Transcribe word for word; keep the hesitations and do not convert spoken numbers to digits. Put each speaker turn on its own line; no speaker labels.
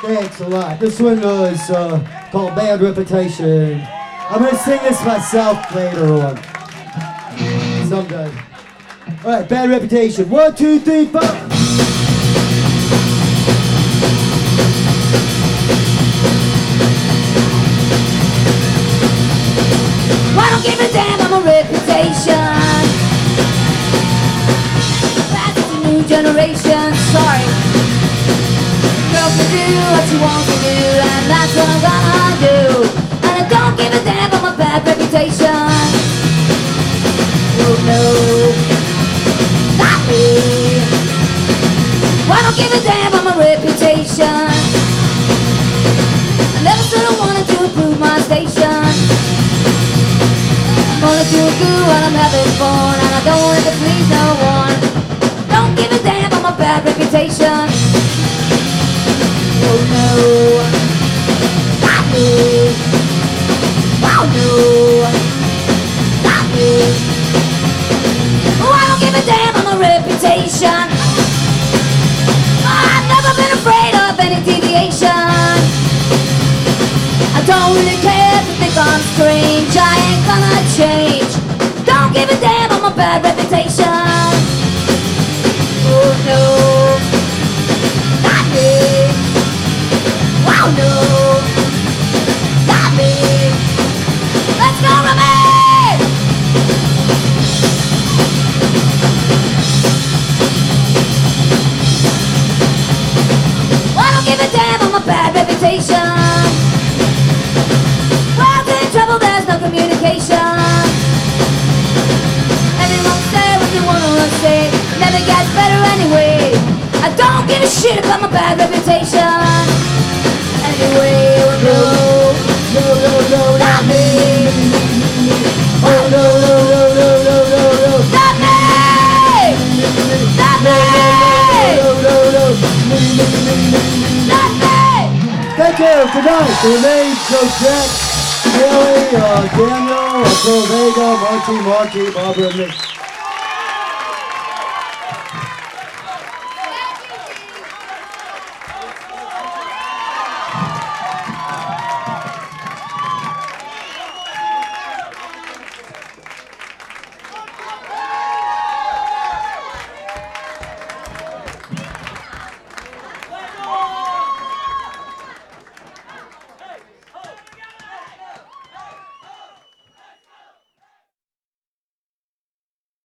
Thanks a lot. This one was uh, called Bad Reputation. I'm going to sing this myself later on. Someday. Alright, Bad Reputation. One, two, three, four.
I don't give a damn, I'm a reputation. That's the new generation, sorry. Girls can do what she wants to do, and that's what I'm gonna do. And I don't give a damn, I'm a bad reputation. Oh no, not me. I don't give a damn, I'm a reputation. I never said I wanted to improve my station. I'm only doing good when I'm having fun, and I don't want it to please no one. Don't give a damn, I'm a bad reputation. Oh no, not me. Oh no, not me. Oh, I don't give a damn, I'm a reputation. Oh, I've never been afraid of any deviation. I don't really care if you think I'm strange. I ain't gonna change. Don't give a damn, I'm a bad reputation. Oh no, not me. Oh no, not me. Let's go, Remy! I don't give a damn, I'm a bad reputation. World's in trouble, there's no communication. Everyone say what they wanna say, never gets better anyway. I don't give a shit about my bad reputation. Anyway, oh no,
No, no, no,
not me.
Oh, no, no, no, no, no, no, no.
Not me! Not me!
No, no, no.
Not me!
Thank you. Good night. The names Joe Jack, Haley, uh, Daniel, uh, Phil Vega, Marty, Marty, Barbara, and Nick.